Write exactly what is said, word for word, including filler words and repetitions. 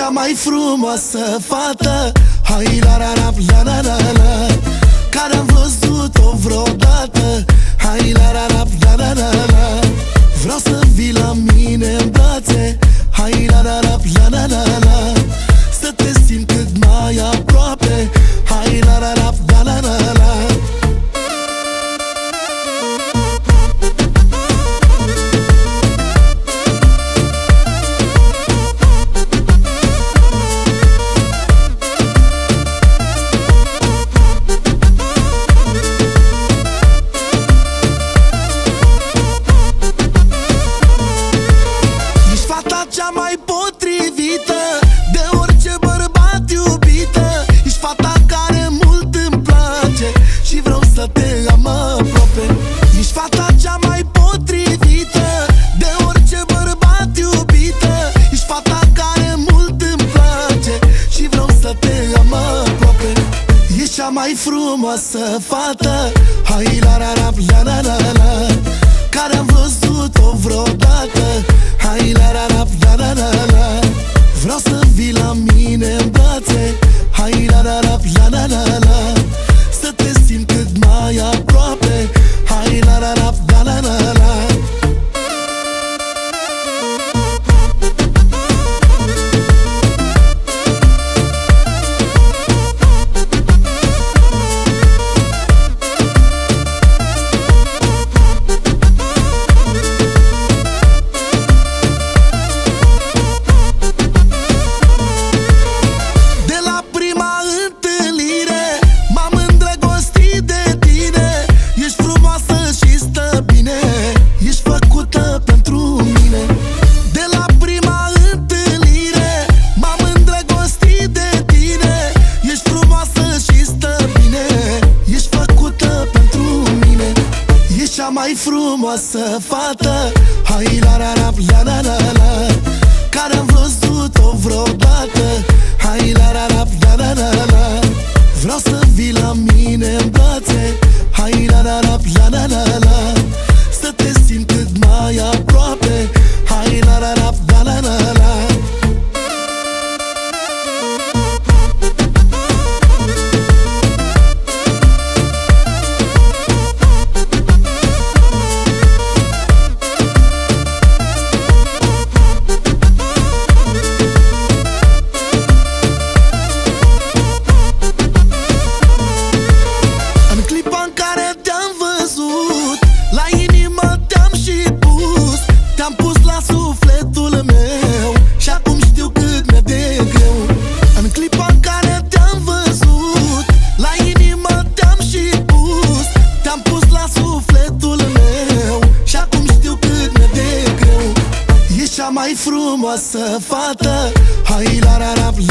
mai frumoasă fată, hai la la la la la la la, care am văzut-o vreodată, hai la la la la la la la. Vreau să vii la mine în brațe, hai la la la la la la la, să te simt cât mai aproape, hai la la la la la la la. Cea mai potrivită de orice bărbat iubită, ești fata care mult îmi place și vreau să te am aproape. Ești fata cea mai potrivită de orice bărbat iubită, ești fata care mult îmi place și vreau să te am aproape. Ești cea mai frumoasă fată, hai la la la la la la la, care am văzut-o vreodată, hai la la la la la la la. Vreau să vii la mine în brațe, hai la la la la la la la, să te simt cât mai aproape, hai la la la la la la la. Mai frumoasă fată, hai la la la la la la la, care am văzut-o vreodată, hai la la la la la la la. Vreau să vii la mine în brațe, hai la la la la la la la, să te simt cât mai aproape, hai la la la la la la la. Te-am pus la sufletul meu și acum știu cât mi-e de greu. În clipa în care te-am văzut, la inimă te-am și pus. Te-am pus la sufletul meu și acum știu cât mi-e de greu. Ești cea mai frumoasă fată, hai la la la